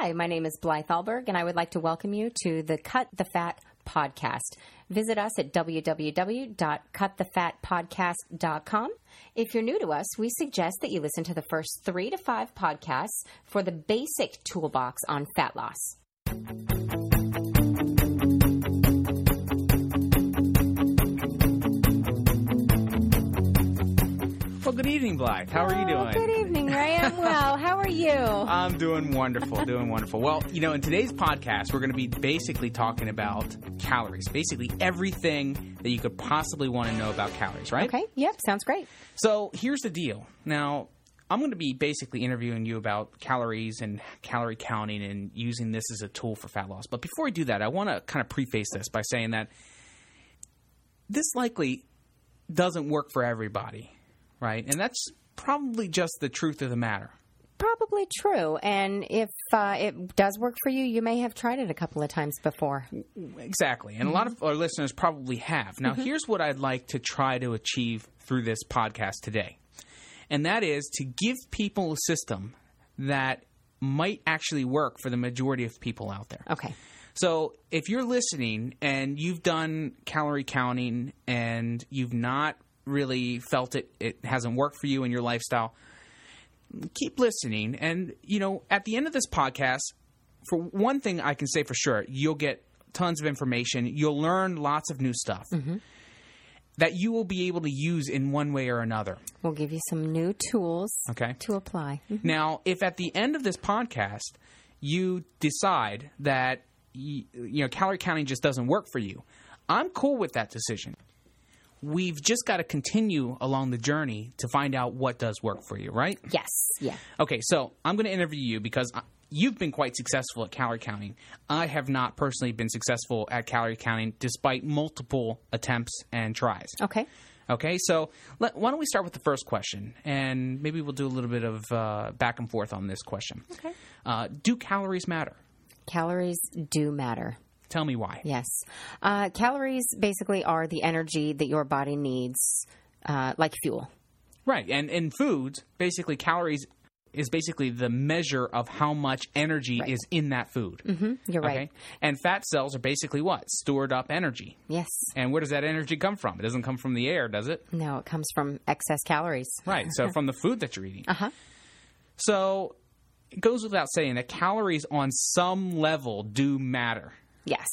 Hi, my name is Blythe Alberg, and I would like to welcome you to the Cut the Fat podcast. Visit us at www.cutthefatpodcast.com. If you're new to us, we suggest that you listen to the first 3 to 5 podcasts for the basic toolbox on fat loss. Well, good evening, Blythe. How are you doing? Good evening, Ray. I'm well. How are you? I'm doing wonderful, Well, in today's podcast, we're going to be basically talking about calories. Basically everything that you could possibly want to know about calories, right? Okay. Yep. Sounds great. So here's the deal. Now, I'm going to be basically interviewing you about calories and calorie counting and using this as a tool for fat loss. But before I do that, I want to kind of preface this by saying that this likely doesn't work for everybody. Right? And that's probably just the truth of the matter. Probably true. And if it does work for you, you may have tried it a couple of times before. Exactly. And a lot of our listeners probably have. Now, here's what I'd like to try to achieve through this podcast today. And that is to give people a system that might actually work for the majority of people out there. Okay. So if you're listening and you've done calorie counting and you've not really felt it hasn't worked for you in your lifestyle, keep listening. And, at the end of this podcast, for one thing I can say for sure, you'll get tons of information. You'll learn lots of new stuff that you will be able to use in one way or another. We'll give you some new tools to apply. Now, if at the end of this podcast you decide that calorie counting just doesn't work for you, I'm cool with that decision. We've just got to continue along the journey to find out what does work for you, right? Yes. Yeah. Okay, so I'm going to interview you because you've been quite successful at calorie counting. I have not personally been successful at calorie counting despite multiple attempts and tries. Okay. Okay, so why don't we start with the first question, and maybe we'll do a little bit of back and forth on this question. Okay. Do calories matter? Calories do matter. Tell me why. Yes. Calories basically are the energy that your body needs, like fuel. Right. And in foods, basically calories is basically the measure of how much energy is in that food. You're right. And fat cells are basically what? Stored up energy. Yes. And where does that energy come from? It doesn't come from the air, does it? No, it comes from excess calories. Right. So from the food that you're eating. So it goes without saying that calories on some level do matter. Yes.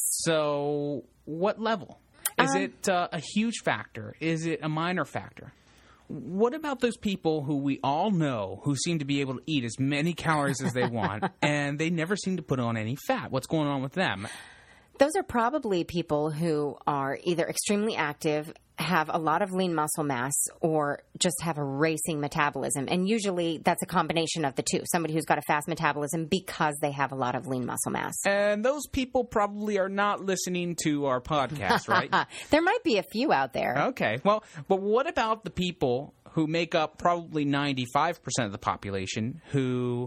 So what level? Is it a huge factor? Is it a minor factor? What about those people who we all know who seem to be able to eat as many calories as they want and they never seem to put on any fat? What's going on with them? Those are probably people who are either extremely active, have a lot of lean muscle mass, or just have a racing metabolism. And usually that's a combination of the two. Somebody who's got a fast metabolism because they have a lot of lean muscle mass. And those people probably are not listening to our podcast, right? There might be a few out there. Okay. Well, but what about the people who make up probably 95% of the population who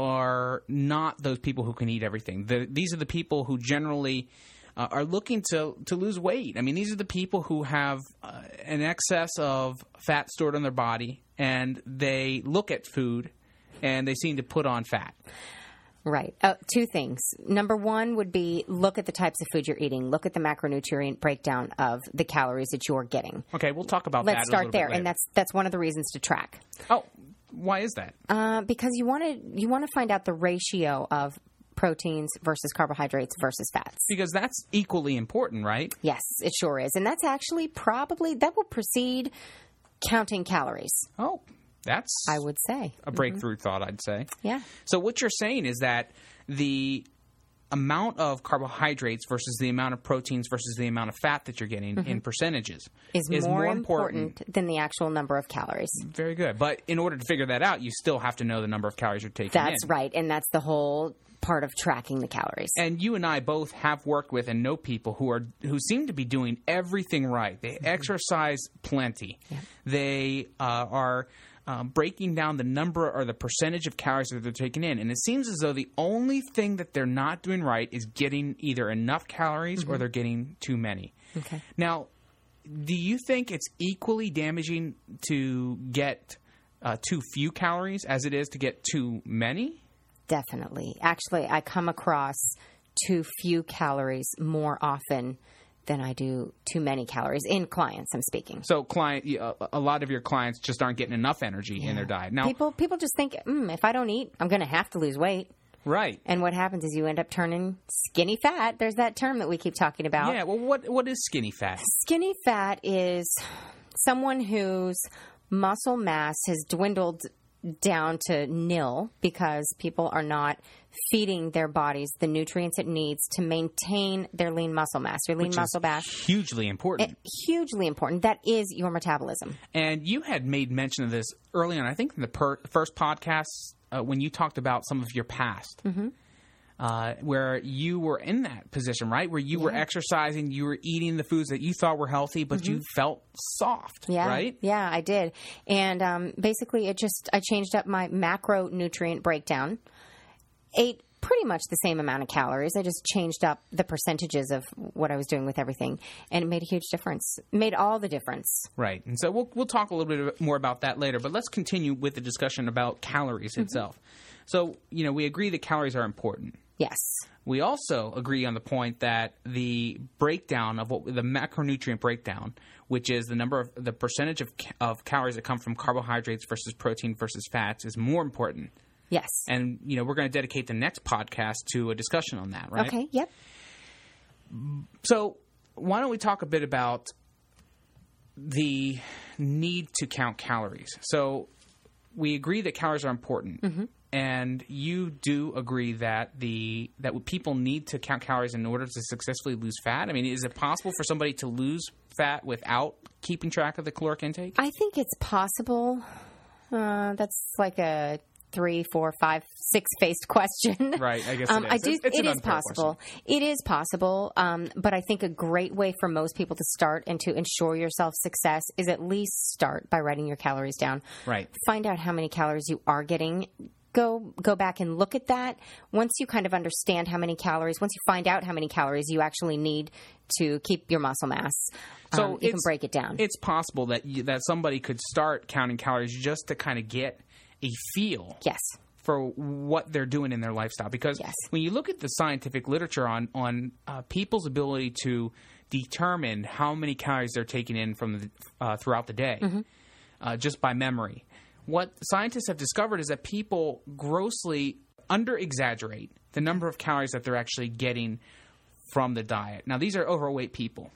are not those people who can eat everything? These are the people who generally are looking to lose weight. I mean, these are the people who have an excess of fat stored in their body, and they look at food, and they seem to put on fat. Right. 2 things. Number 1 would be look at the types of food you're eating. Look at the macronutrient breakdown of the calories that you're getting. Okay, we'll talk about that. Let's start there, and that's one of the reasons to track. Oh, why is that? Because you want to find out the ratio of proteins versus carbohydrates versus fats. Because that's equally important, right? Yes, it sure is. And that's actually that will precede counting calories. Oh, that's, I would say, a breakthrough thought, I'd say. Yeah. So what you're saying is that the amount of carbohydrates versus the amount of proteins versus the amount of fat that you're getting in percentages is more important than the actual number of calories. Very good. But in order to figure that out, you still have to know the number of calories you're taking That's right. And that's the whole part of tracking the calories. And you and I both have worked with and know people who seem to be doing everything right. They exercise plenty. Yeah. They are breaking down the number or the percentage of calories that they're taking in. And it seems as though the only thing that they're not doing right is getting either enough calories or they're getting too many. Okay. Now, do you think it's equally damaging to get too few calories as it is to get too many? Definitely. Actually, I come across too few calories more often than I do too many calories in clients. I'm speaking. So, a lot of your clients just aren't getting enough energy in their diet. Now, people just think, if I don't eat, I'm going to have to lose weight. Right. And what happens is you end up turning skinny fat. There's that term that we keep talking about. Yeah. Well, what is skinny fat? Skinny fat is someone whose muscle mass has dwindled down to nil because people are not feeding their bodies the nutrients it needs to maintain their lean muscle mass. Your lean muscle mass. Hugely important. Hugely important. That is your metabolism. And you had made mention of this early on, I think in the first podcast, when you talked about some of your past. Mm-hmm. Where you were in that position, right? Where you were exercising, you were eating the foods that you thought were healthy, but you felt soft, right? Yeah, I did. And basically, I changed up my macronutrient breakdown. Ate pretty much the same amount of calories. I just changed up the percentages of what I was doing with everything, and it made a huge difference. It made all the difference. Right. And so we'll talk a little bit more about that later, but let's continue with the discussion about calories itself. So, we agree that calories are important. Yes. We also agree on the point that the breakdown of the macronutrient breakdown, which is the percentage of calories that come from carbohydrates versus protein versus fats, is more important. Yes. And, we're going to dedicate the next podcast to a discussion on that, right? Okay, yep. So why don't we talk a bit about the need to count calories? So we agree that calories are important. Mm-hmm. And you do agree that that people need to count calories in order to successfully lose fat? I mean, is it possible for somebody to lose fat without keeping track of the caloric intake? I think it's possible. That's like a 3, 4, 5, 6-faced question. Right, I guess it is. It is possible. Question. It is possible, but I think a great way for most people to start and to ensure yourself success is at least start by writing your calories down. Right. Find out how many calories you are getting. Go back and look at that. Once you kind of understand how many calories, once you find out how many calories you actually need to keep your muscle mass, so you can break it down. It's possible that somebody could start counting calories just to kind of get a feel for what they're doing in their lifestyle. Because when you look at the scientific literature on people's ability to determine how many calories they're taking in from throughout the day, just by memory, what scientists have discovered is that people grossly under-exaggerate the number of calories that they're actually getting from the diet. Now, these are overweight people.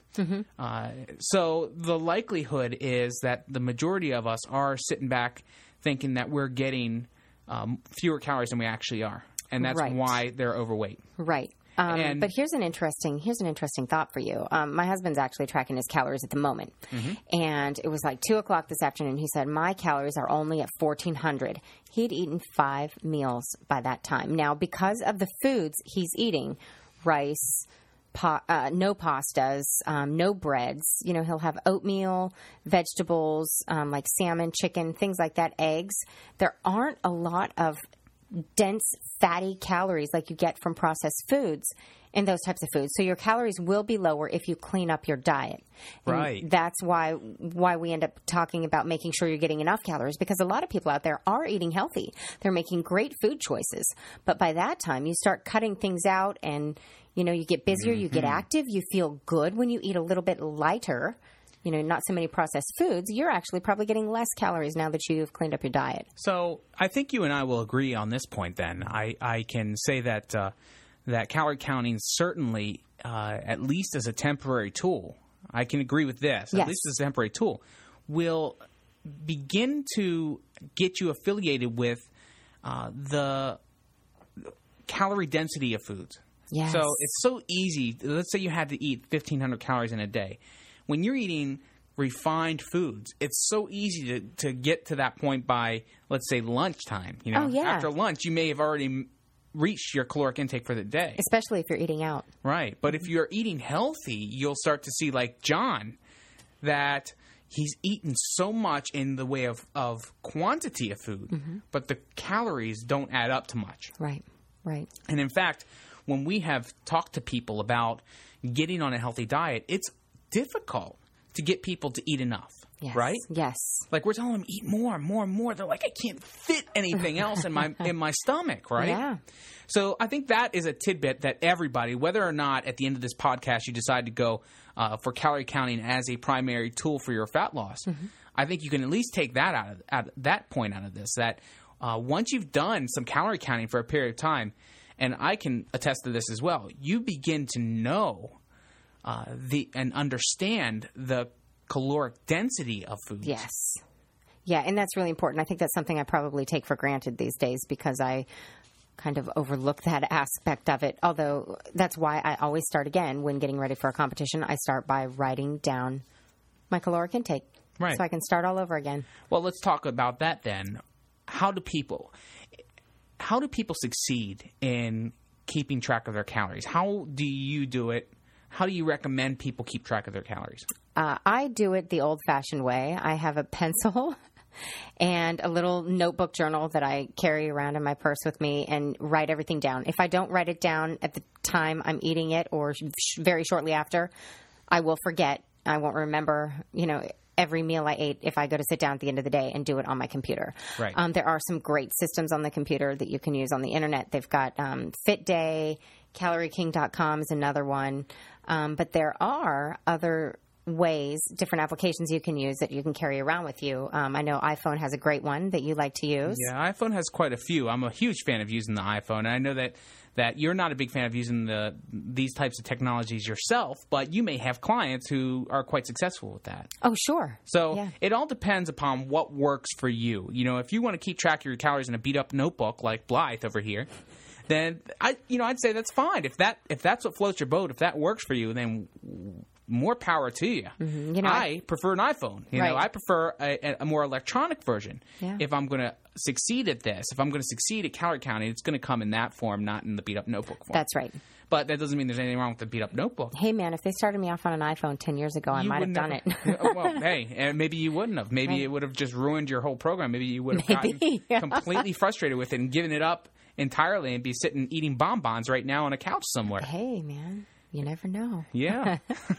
So the likelihood is that the majority of us are sitting back thinking that we're getting fewer calories than we actually are. And that's why they're overweight. Right. But here's an interesting thought for you. My husband's actually tracking his calories at the moment. And it was like 2 o'clock this afternoon. He said, my calories are only at 1,400. He'd eaten 5 meals by that time. Now, because of the foods he's eating, rice, no pastas, no breads, he'll have oatmeal, vegetables, like salmon, chicken, things like that, eggs. There aren't a lot of dense fatty calories like you get from processed foods in those types of foods. So your calories will be lower if you clean up your diet. And right. That's why we end up talking about making sure you're getting enough calories, because a lot of people out there are eating healthy. They're making great food choices. But by that time, you start cutting things out and, you get busier, you get active, you feel good when you eat a little bit lighter. Not so many processed foods, you're actually probably getting less calories now that you've cleaned up your diet. So I think you and I will agree on this point then. I can say that that calorie counting certainly, at least as a temporary tool, I can agree with this, at least as a temporary tool, will begin to get you affiliated with the calorie density of foods. Yes. So it's so easy. Let's say you had to eat 1,500 calories in a day. When you're eating refined foods, it's so easy to get to that point by, let's say, lunchtime. After lunch, you may have already reached your caloric intake for the day. Especially if you're eating out. Right. But if you're eating healthy, you'll start to see, like John, that he's eaten so much in the way of quantity of food, but the calories don't add up to much. Right. And in fact, when we have talked to people about getting on a healthy diet, it's difficult to get people to eat enough. Yes. Right? Yes. Like we're telling them eat more and more and more. They're like, I can't fit anything else in my stomach, right? Yeah. So I think that is a tidbit that everybody, whether or not at the end of this podcast you decide to go for calorie counting as a primary tool for your fat loss, I think you can at least take that out of that point out of this. That once you've done some calorie counting for a period of time, and I can attest to this as well, you begin to know and understand the caloric density of foods. Yes. Yeah, and that's really important. I think that's something I probably take for granted these days because I kind of overlook that aspect of it. Although that's why I always start again when getting ready for a competition. I start by writing down my caloric intake. Right. So I can start all over again. Well, let's talk about that then. How do people succeed in keeping track of their calories? How do you do it? How do you recommend people keep track of their calories? I do it the old-fashioned way. I have a pencil and a little notebook journal that I carry around in my purse with me and write everything down. If I don't write it down at the time I'm eating it or very shortly after, I will forget. I won't remember, every meal I ate if I go to sit down at the end of the day and do it on my computer. Right. There are some great systems on the computer that you can use on the internet. They've got FitDay, CalorieKing.com is another one. But there are other ways, different applications you can use that you can carry around with you. I know iPhone has a great one that you like to use. Yeah, iPhone has quite a few. I'm a huge fan of using the iPhone, and I know that you're not a big fan of using these types of technologies yourself, but you may have clients who are quite successful with that. Oh, sure. So It all depends upon what works for you. If you want to keep track of your calories in a beat-up notebook like Blythe over here, then I'd say that's fine. If that's what floats your boat, if that works for you, then more power to you. Mm-hmm. I prefer an iPhone. I prefer a more electronic version. Yeah. If I'm going to succeed at this, if I'm going to succeed at calorie counting, it's going to come in that form, not in the beat-up notebook form. That's right. But that doesn't mean there's anything wrong with the beat-up notebook. Hey, man, if they started me off on an iPhone 10 years ago, I might have done it. Well, hey, and maybe you wouldn't have. Maybe it would have just ruined your whole program. Maybe you would have gotten completely frustrated with it and given it up entirely and be sitting eating bonbons right now on a couch somewhere. Hey, man, you never know. Yeah.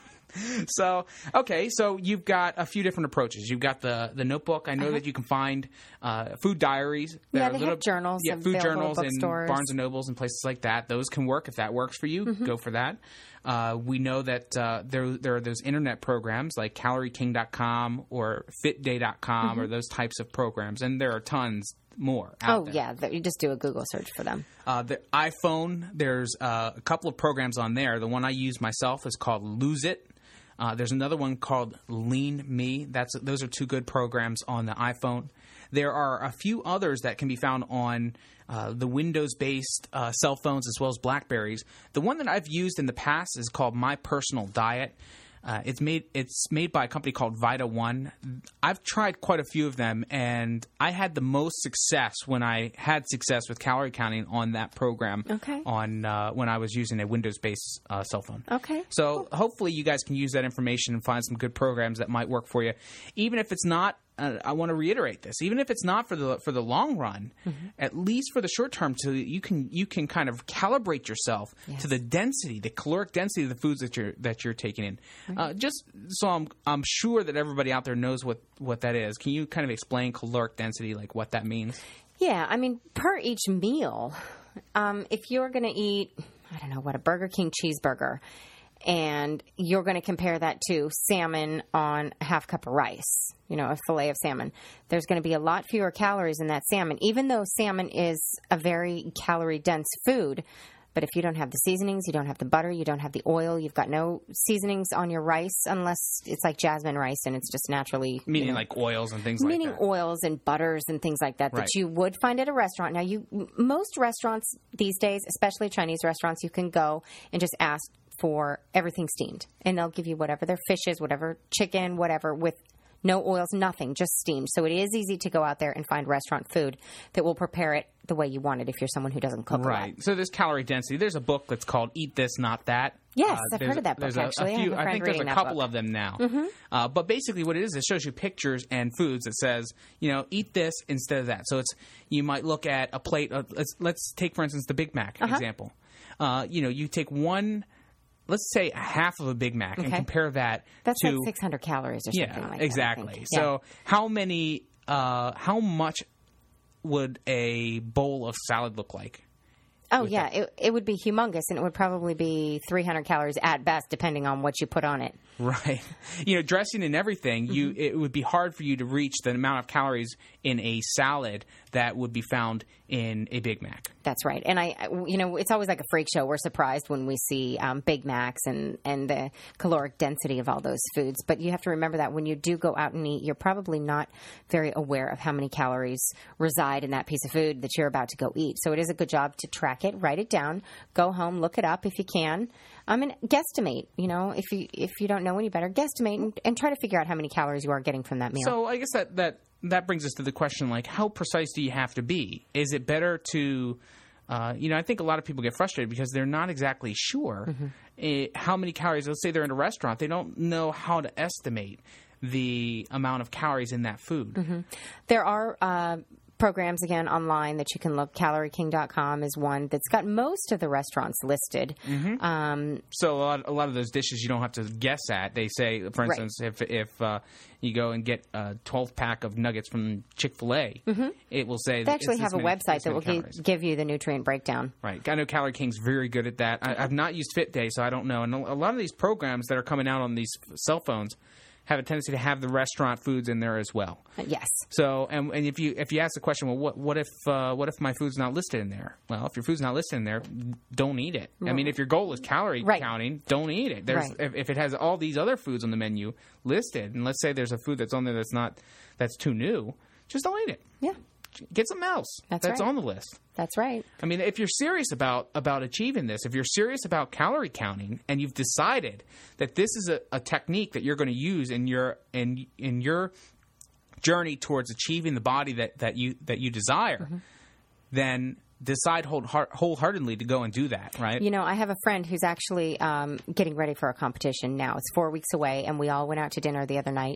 So you've got a few different approaches. You've got the notebook. I know that you can find food diaries. They have journals. Yeah, food journals in bookstores. Barnes & Nobles and places like that. Those can work. If that works for you, go for that. We know that there are those internet programs like CalorieKing.com or FitDay.com or those types of programs, and there are tons more out there. Yeah. You just do a Google search for them. The iPhone, there's a couple of programs on there. The one I use myself is called Lose It. There's another one called Lean Me. Those are two good programs on the iPhone. There are a few others that can be found on the Windows-based cell phones as well as BlackBerries. The one that I've used in the past is called My Personal Diet. It's made by a company called Vita One. I've tried quite a few of them, and I had the most success when I had success with calorie counting on that program. Okay. When I was using a Windows-based cell phone. Okay. So hopefully you guys can use that information and find some good programs that might work for you, even if it's not. I want to reiterate this. Even if it's not for the long run, at least for the short term, you can kind of calibrate yourself to the density, the caloric density of the foods that you're taking in. Just so I'm sure that everybody out there knows what that is. Can you kind of explain caloric density, like what that means? Yeah, I mean, per each meal, if you're going to eat, a Burger King cheeseburger, and you're going to compare that to salmon on a half cup of rice, a fillet of salmon, there's going to be a lot fewer calories in that salmon, even though salmon is a very calorie-dense food. But if you don't have the seasonings, you don't have the butter, you don't have the oil, you've got no seasonings on your rice unless it's like jasmine rice and it's just naturally... Meaning like oils and things like that. Meaning oils and butters and things like that Right. that you would find at a restaurant. Now, most restaurants these days, especially Chinese restaurants, you can go and just ask for everything steamed. And they'll give you whatever their fish is, whatever chicken, whatever, with no oils, nothing, just steamed. So it is easy to go out there and find restaurant food that will prepare it the way you want it if you're someone who doesn't cook a lot. Right. So there's calorie density. There's a book that's called Eat This, Not That. Yes, I've heard of that book, actually. I think there's a couple of them now. But basically what it is, it shows you pictures and foods that says, eat this instead of that. So you might look at a plate of, let's take, for instance, the Big Mac example. You take one let's say half of a Big Mac and compare that that's to... like 600 calories or something like that. Exactly. Yeah. So how much would a bowl of salad look like? Oh, yeah. It would be humongous, and it would probably be 300 calories at best, depending on what you put on it. Right. Dressing and everything, it would be hard for you to reach the amount of calories in a salad that would be found in a Big Mac. That's right. And it's always like a freak show. We're surprised when we see Big Macs and the caloric density of all those foods. But you have to remember that when you do go out and eat, you're probably not very aware of how many calories reside in that piece of food that you're about to go eat. So it is a good job to track it, write it down, go home, look it up if you can. And guesstimate, if you don't know any better, guesstimate and try to figure out how many calories you are getting from that meal. So I guess that brings us to the question, like, how precise do you have to be? Is it better to, I think a lot of people get frustrated because they're not exactly sure how many calories. Let's say they're in a restaurant. They don't know how to estimate the amount of calories in that food. There are programs, again, online that you can look. CalorieKing.com is one that's got most of the restaurants listed. So a lot of those dishes you don't have to guess at. They say, for instance, if you go and get a 12-pack of nuggets from Chick-fil-A, it will say... They actually have a website that will give you the nutrient breakdown. Right. I know Calorie King's very good at that. I've not used FitDay, so I don't know. And a lot of these programs that are coming out on these cell phones have a tendency to have the restaurant foods in there as well. Yes. So, and if you ask the question, well, what if my food's not listed in there? Well, if your food's not listed in there, don't eat it. I mean, if your goal is calorie counting, don't eat it. If it has all these other foods on the menu listed, and let's say there's a food that's on there that's too new, just don't eat it. Yeah. Get something else that's on the list. That's right. I mean, if you're serious about achieving this, if you're serious about calorie counting, and you've decided that this is a technique that you're going to use in your journey towards achieving the body that you desire, then decide wholeheartedly to go and do that. Right? I have a friend who's actually getting ready for a competition now. It's 4 weeks away, and we all went out to dinner the other night,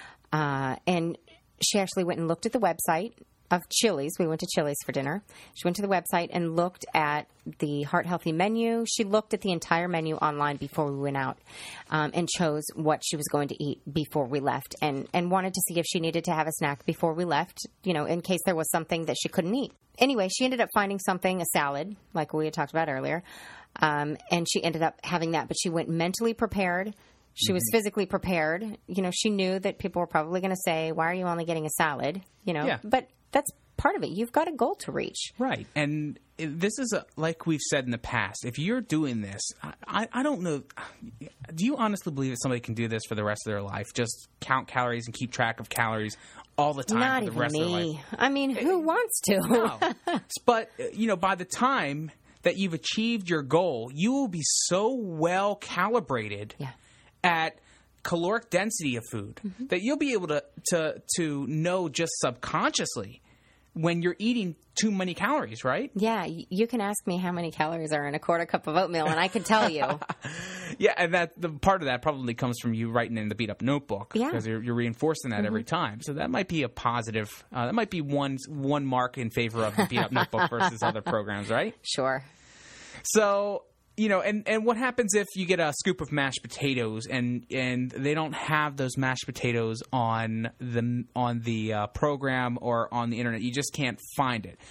and she actually went and looked at the website of Chili's. We went to Chili's for dinner. She went to the website and looked at the Heart Healthy menu. She looked at the entire menu online before we went out, and chose what she was going to eat before we left, and wanted to see if she needed to have a snack before we left, in case there was something that she couldn't eat. Anyway, she ended up finding something, a salad, like we had talked about earlier, and she ended up having that, but she went mentally prepared. She was physically prepared. She knew that people were probably going to say, why are you only getting a salad? Yeah. But that's part of it. You've got a goal to reach. Right. And this is, like we've said in the past, if you're doing this, I don't know. Do you honestly believe that somebody can do this for the rest of their life? Just count calories and keep track of calories all the time Not for the even rest of their me. life? I mean, who wants to? No. But, by the time that you've achieved your goal, you will be so well calibrated at caloric density of food that you'll be able to know just subconsciously when you're eating too many calories, right? Yeah, you can ask me how many calories are in a quarter cup of oatmeal, and I can tell you. Yeah, and the part of that probably comes from you writing in the Beat Up Notebook, because you're reinforcing that every time. So that might be a positive. That might be one mark in favor of the Beat Up Notebook versus other programs, right? Sure. So, and what happens if you get a scoop of mashed potatoes and they don't have those mashed potatoes on the program or on the internet? You just can't find it.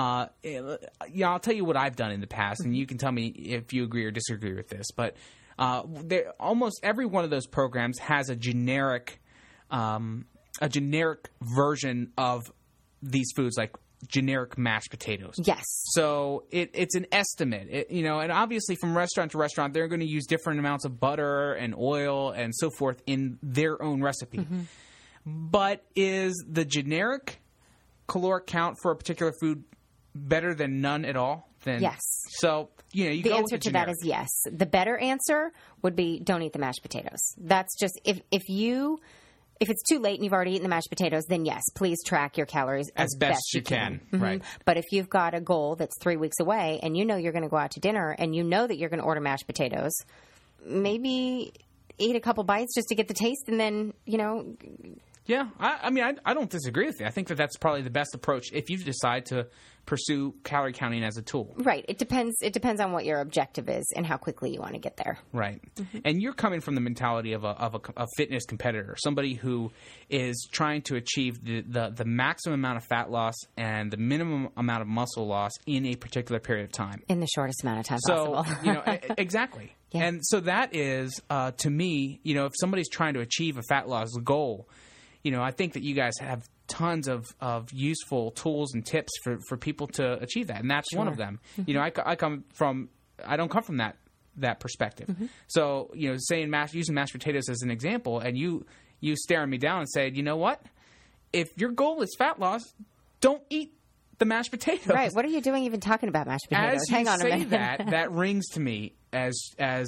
I'll tell you what I've done in the past, and you can tell me if you agree or disagree with this. But almost every one of those programs has a generic version of these foods, like generic mashed potatoes. Yes. So it's an estimate, and obviously from restaurant to restaurant, they're going to use different amounts of butter and oil and so forth in their own recipe. But is the generic caloric count for a particular food better than none at all? Yes. So, you the go answer with to that is yes. The better answer would be don't eat the mashed potatoes. That's just if it's too late and you've already eaten the mashed potatoes, then yes, please track your calories as best you can. Right. But if you've got a goal that's 3 weeks away and you're going to go out to dinner and you know that you're going to order mashed potatoes, maybe eat a couple bites just to get the taste, and then, Yeah, I mean, I don't disagree with you. I think that that's probably the best approach if you decide to pursue calorie counting as a tool. Right. It depends on what your objective is and how quickly you want to get there. Right. And you're coming from the mentality of a fitness competitor, somebody who is trying to achieve the maximum amount of fat loss and the minimum amount of muscle loss in a particular period of time. In the shortest amount of time So, possible. Exactly. Yeah. And so that is, to me, if somebody's trying to achieve a fat loss goal, I think that you guys have tons of useful tools and tips for people to achieve that. And that's one of them. I don't come from that perspective. So, using mashed potatoes as an example, and you staring me down and say, you know what? If your goal is fat loss, don't eat the mashed potatoes. Right. What are you doing even talking about mashed potatoes? As Hang on a you say minute. that rings to me as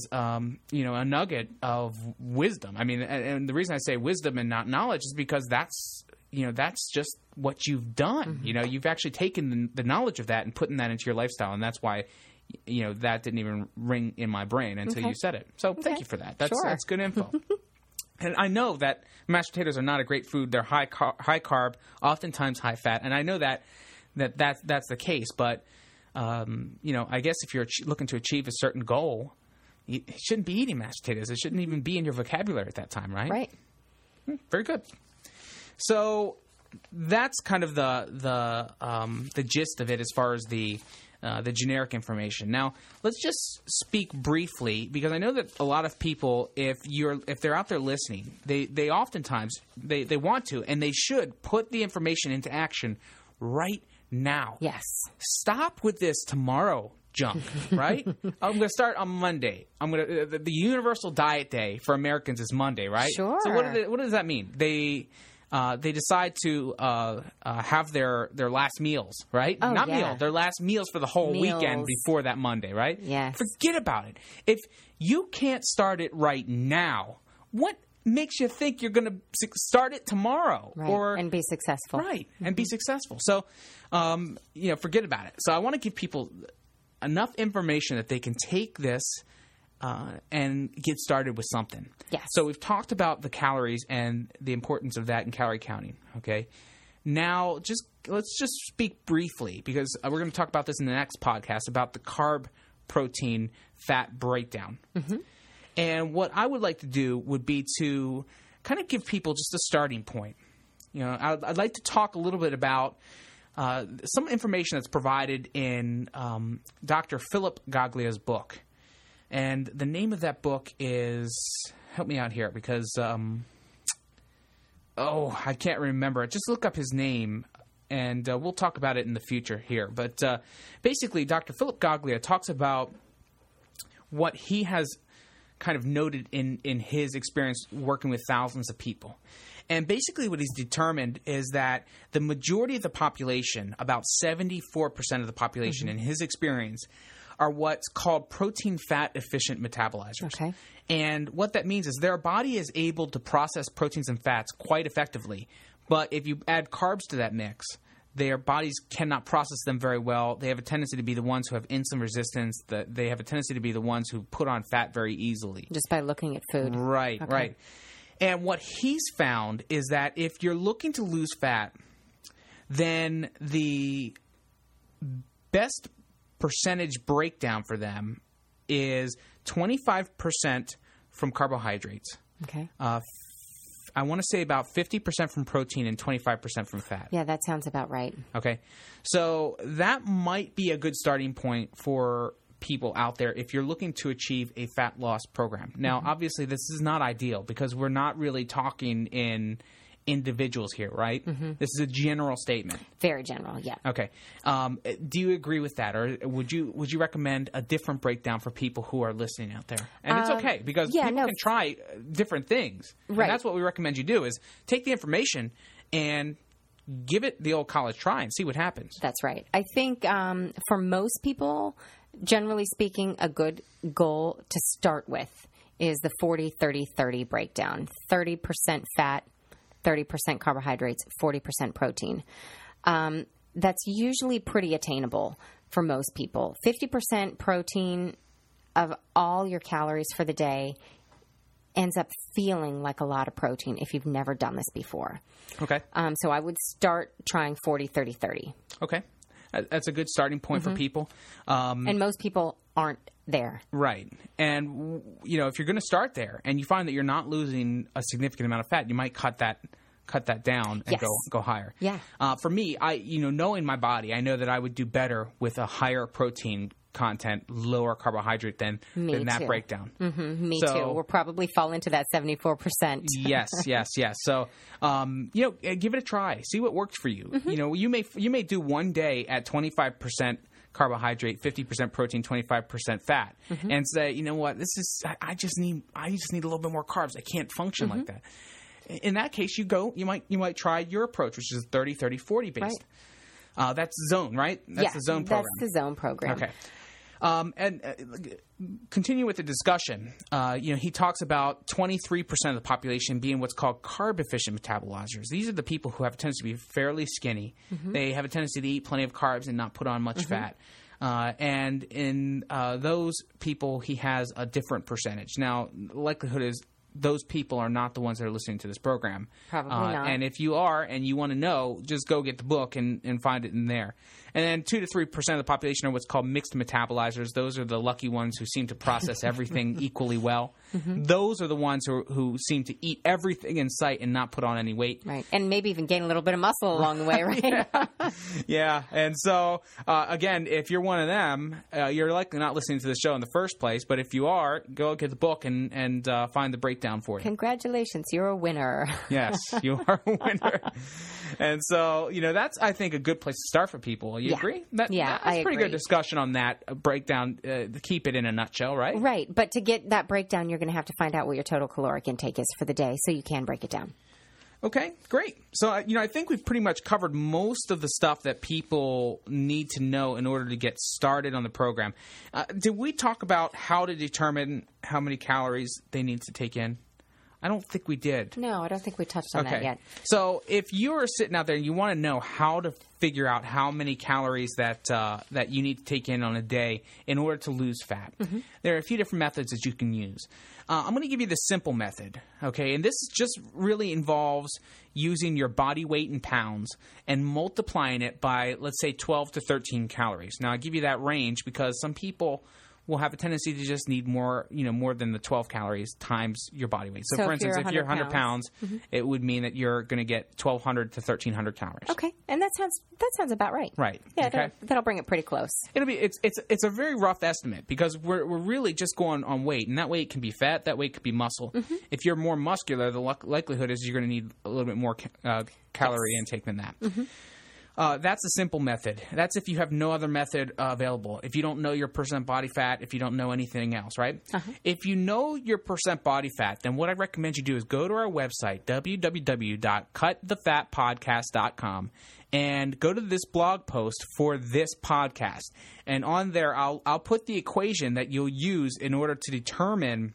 a nugget of wisdom. I mean, and the reason I say wisdom and not knowledge is because that's just what you've done. You've actually taken the knowledge of that and putting that into your lifestyle, and that's why that didn't even ring in my brain until you said it. So thank you for that. That's good info. And I know that mashed potatoes are not a great food. They're high carb, oftentimes high fat, and I know that's the case. But I guess if you're looking to achieve a certain goal, you shouldn't be eating mashed potatoes. It shouldn't even be in your vocabulary at that time, right? Right. Very good. So that's kind of the gist of it as far as the generic information. Now, let's just speak briefly, because I know that a lot of people, if they're out there listening, they oftentimes they want to, and they should put the information into action right now. Yes. Stop with this tomorrow junk, right? I'm going to start on Monday. The Universal Diet Day for Americans is Monday, right? Sure. So what does that mean? They decide to have their last meals, right? Oh, Not yeah. meal, their last meals for the whole weekend before that Monday, right? Yes. Forget about it. If you can't start it right now, what makes you think you're going to start it tomorrow? Right. And be successful. Right, and be successful. So, forget about it. So I want to give people enough information that they can take this and get started with something. Yes. So we've talked about the calories and the importance of that in calorie counting, okay? Now, let's just speak briefly, because we're going to talk about this in the next podcast, about the carb, protein, fat breakdown. And what I would like to do would be to kind of give people just a starting point. I'd like to talk a little bit about some information that's provided in Dr. Philip Gaglia's book. And the name of that book is, help me out here, because, I can't remember it. Just look up his name, and we'll talk about it in the future here. But basically, Dr. Philip Gaglia talks about what he has kind of noted in his experience working with thousands of people. And basically what he's determined is that the majority of the population, about 74% of the population in his experience, are what's called protein-fat efficient metabolizers. Okay. And what that means is their body is able to process proteins and fats quite effectively. But if you add carbs to that mix, their bodies cannot process them very well. They have a tendency to be the ones who have insulin resistance. They have a tendency to be the ones who put on fat very easily. Just by looking at food. Right, Okay. right. And what he's found is that if you're looking to lose fat, then the best percentage breakdown for them is 25% from carbohydrates. Okay. I want to say about 50% from protein and 25% from fat. Yeah, that sounds about right. Okay. So that might be a good starting point for people out there if you're looking to achieve a fat loss program. Now, obviously, this is not ideal because we're not really talking in individuals here, right? This is a general statement. Very general, yeah. Okay. Do you agree with that, or would you recommend a different breakdown for people who are listening out there? And it's okay because people can try different things. Right. And that's what we recommend you do: is take the information and give it the old college try and see what happens. That's right. I think for most people, generally speaking, a good goal to start with is the 40-30-30 breakdown. 30% fat, 30% carbohydrates, 40% protein. That's usually pretty attainable for most people. 50% protein of all your calories for the day ends up feeling like a lot of protein if you've never done this before. Okay. So I would start trying 40, 30, 30. Okay. That's a good starting point for people. And most people aren't there. Right. And, if you're going to start there and you find that you're not losing a significant amount of fat, you might cut that down and Yes. go higher. Yeah. For me, knowing my body, I know that I would do better with a higher protein content, lower carbohydrate than that too. breakdown. Me too. We'll probably fall into that 74%. Yes. So, give it a try. See what works for you. You may do one day at 25% carbohydrate, 50% protein, 25% fat, and say, you know what, I just need a little bit more carbs. I can't function like that. In that case, you might try your approach, which is 30, 30, 40 based. Right. That's Zone, right? That's the Zone program. That's the Zone program. Okay. Continue with the discussion. He talks about 23% of the population being what's called carb-efficient metabolizers. These are the people who have a tendency to be fairly skinny. They have a tendency to eat plenty of carbs and not put on much fat. And in those people, he has a different percentage. Now, the likelihood is those people are not the ones that are listening to this program. Probably not. And if you are and you want to know, just go get the book and find it in there. And then 2 to 3% of the population are what's called mixed metabolizers. Those are the lucky ones who seem to process everything equally well. Those are the ones who seem to eat everything in sight and not put on any weight. Right. And maybe even gain a little bit of muscle along the way, right? Yeah. And so, again, if you're one of them, you're likely not listening to the show in the first place. But if you are, go get the book and find the breakdown for you. Congratulations. You're a winner. Yes, you are a winner. And so, that's, I think, a good place to start for people. You agree? That's I pretty agree. good discussion on that breakdown, to keep it in a nutshell, right? Right. But to get that breakdown, you're going to have to find out what your total caloric intake is for the day so you can break it down. Okay, great. So, I think we've pretty much covered most of the stuff that people need to know in order to get started on the program. Did we talk about how to determine how many calories they need to take in? I don't think we did. No, I don't think we touched on that yet. So if you're sitting out there and you want to know how to figure out how many calories that you need to take in on a day in order to lose fat, there are a few different methods that you can use. I'm going to give you the simple method, okay? And this just really involves using your body weight in pounds and multiplying it by, let's say, 12 to 13 calories. Now, I give you that range because some people will have a tendency to just need more than the 12 calories times your body weight. So for instance, if you're 100 pounds, it would mean that you're going to get 1,200 to 1,300 calories. Okay, and that sounds about right. Right. Yeah, okay. that'll bring it pretty close. It's a very rough estimate because we're really just going on weight, and that weight can be fat, that weight could be muscle. If you're more muscular, the likelihood is you're going to need a little bit more calorie intake than that. That's a simple method. That's if you have no other method available. If you don't know your percent body fat, if you don't know anything else, right? If you know your percent body fat, then what I recommend you do is go to our website, www.cutthefatpodcast.com, and go to this blog post for this podcast. And on there, I'll put the equation that you'll use in order to determine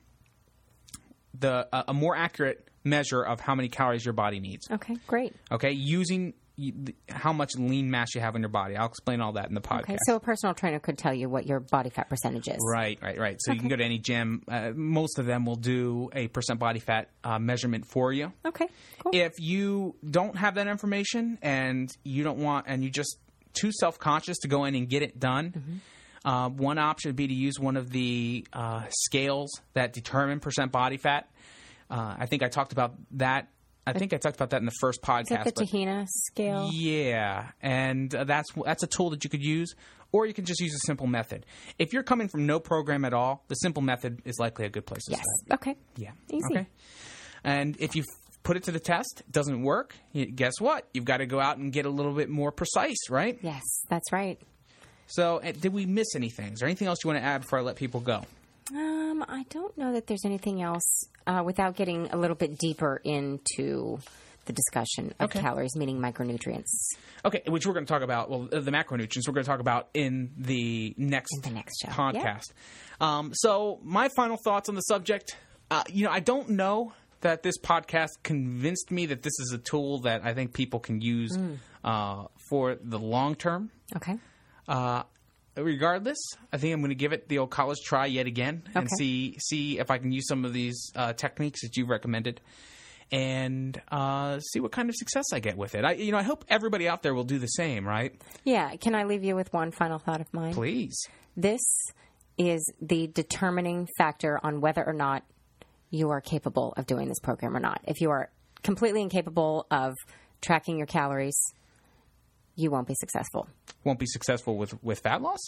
a more accurate measure of how many calories your body needs. Okay, great. Okay, using how much lean mass you have in your body. I'll explain all that in the podcast. Okay, so a personal trainer could tell you what your body fat percentage is. Right. So you can go to any gym. Most of them will do a percent body fat measurement for you. Okay, cool. If you don't have that information and you don't want, and you're just too self-conscious to go in and get it done, one option would be to use one of the scales that determine percent body fat. I think I talked about that. I think I talked about that in the first podcast. Is that the Tahina scale? Yeah, and that's a tool that you could use, or you can just use a simple method. If you're coming from no program at all, the simple method is likely a good place to start. Okay. Yeah. Easy. Okay. And if you put it to the test, it doesn't work, guess what? You've got to go out and get a little bit more precise, right? Yes, that's right. So did we miss anything? Is there anything else you want to add before I let people go? I don't know that there's anything else without getting a little bit deeper into the discussion of calories, meaning micronutrients. Okay, which we're going to talk about, the macronutrients we're going to talk about in the next show. Podcast. Yeah. So my final thoughts on the subject, I don't know that this podcast convinced me that this is a tool that I think people can use for the long term. Okay. regardless, I think I'm going to give it the old college try yet again and Okay. see if I can use some of these techniques that you've recommended, and see what kind of success I get with it. I hope everybody out there will do the same, right? Yeah. Can I leave you with one final thought of mine? Please. This is the determining factor on whether or not you are capable of doing this program or not. If you are completely incapable of tracking your calories, you won't be successful. Won't be successful with fat loss?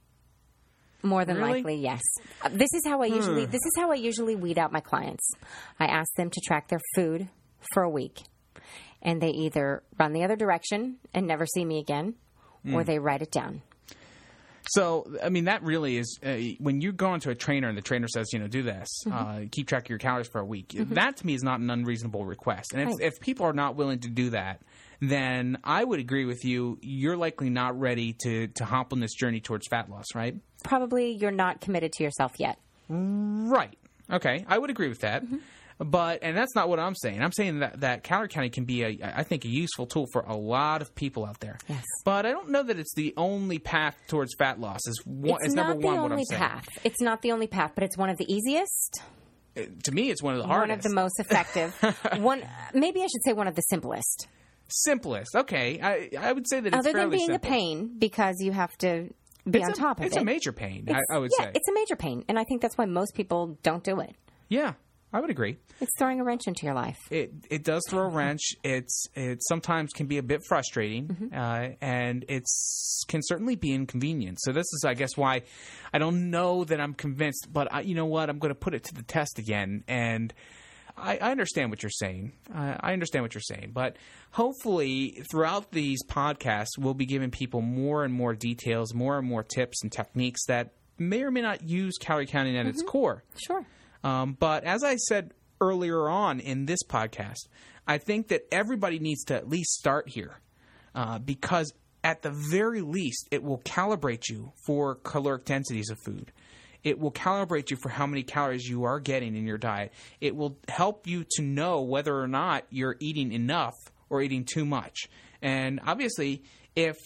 More than Really? likely, yes. This is how I usually weed out my clients. I ask them to track their food for a week, and they either run the other direction and never see me again, or they write it down. So, I mean, that really is when you go into a trainer and the trainer says, do this, keep track of your calories for a week. That to me is not an unreasonable request. And if people are not willing to do that, then I would agree with you. You're likely not ready to hop on this journey towards fat loss, right? Probably you're not committed to yourself yet. Right. Okay. I would agree with that. And that's not what I'm saying. I'm saying that calorie counting can be, I think, a useful tool for a lot of people out there. Yes. But I don't know that it's the only path towards fat loss. It's number not one the what I'm only saying. path. It's not the only path, but it's one of the easiest, To me, it's one of the hardest. one of the most effective. Maybe I should say one of the simplest. Simplest. Okay. I would say that it's Other than fairly being simple. a pain, because you have to be on top of it. It's a major pain, I would say. It's a major pain, and I think that's why most people don't do it. Yeah, I would agree. It's throwing a wrench into your life. It does throw a wrench. It sometimes can be a bit frustrating, and can certainly be inconvenient. So this is, I guess, why I don't know that I'm convinced. But you know what? I'm going to put it to the test again, and I understand what you're saying. I understand what you're saying. But hopefully, throughout these podcasts, we'll be giving people more and more details, more and more tips and techniques that may or may not use calorie counting at its core. Sure. But as I said earlier on in this podcast, I think that everybody needs to at least start here because at the very least, it will calibrate you for caloric densities of food. It will calibrate you for how many calories you are getting in your diet. It will help you to know whether or not you're eating enough or eating too much. And obviously, if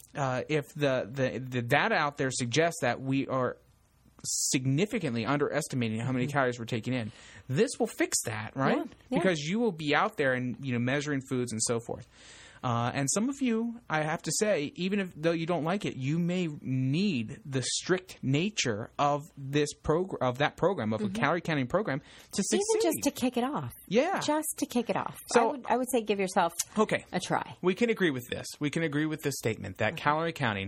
the data out there suggests that we are significantly underestimating how many calories we're taking in, this will fix that, right? Yeah. Because you will be out there and measuring foods and so forth. And some of you, I have to say, even though you don't like it, you may need the strict nature of this that program, of a calorie counting program, to succeed. Even just to kick it off. Yeah. Just to kick it off. So- I would say give yourself a try. We can agree with this. We can agree with this statement that calorie counting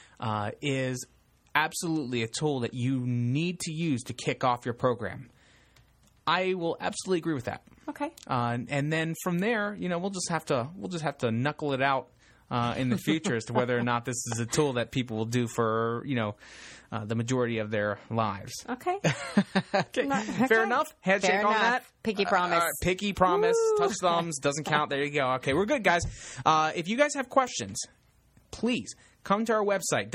is absolutely a tool that you need to use to kick off your program. I will absolutely agree with that. Okay. And then from there, we'll just have to knuckle it out in the future as to whether or not this is a tool that people will do for the majority of their lives. Okay. Okay. Fair enough. Handshake Fair on enough. that. Pinky promise. Pinky promise. Woo. Touch thumbs. Doesn't count. There you go. Okay, we're good, guys. If you guys have questions, please come to our website,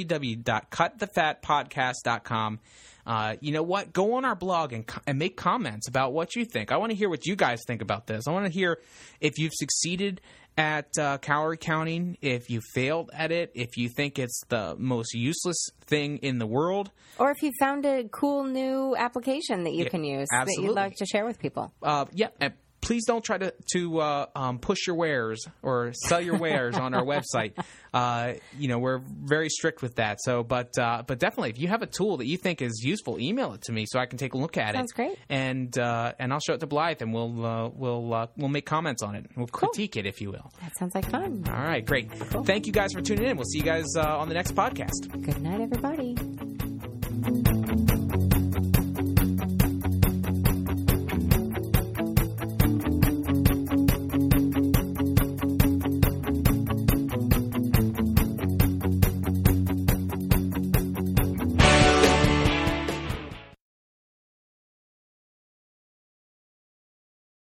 www.cutthefatpodcast.com. You know what? Go on our blog and make comments about what you think. I want to hear what you guys think about this. I want to hear if you've succeeded at calorie counting, if you failed at it, if you think it's the most useless thing in the world. Or if you found a cool new application that you can use that absolutely. you'd like to share with people. And please don't try to push your wares or sell your wares on our website. We're very strict with that. So, but definitely, if you have a tool that you think is useful, email it to me so I can take a look at it. Sounds great. And I'll show it to Blythe, and we'll make comments on it. We'll critique it, if you will. That sounds like fun. All right, great. Cool. Thank you guys for tuning in. We'll see you guys on the next podcast. Good night, everybody.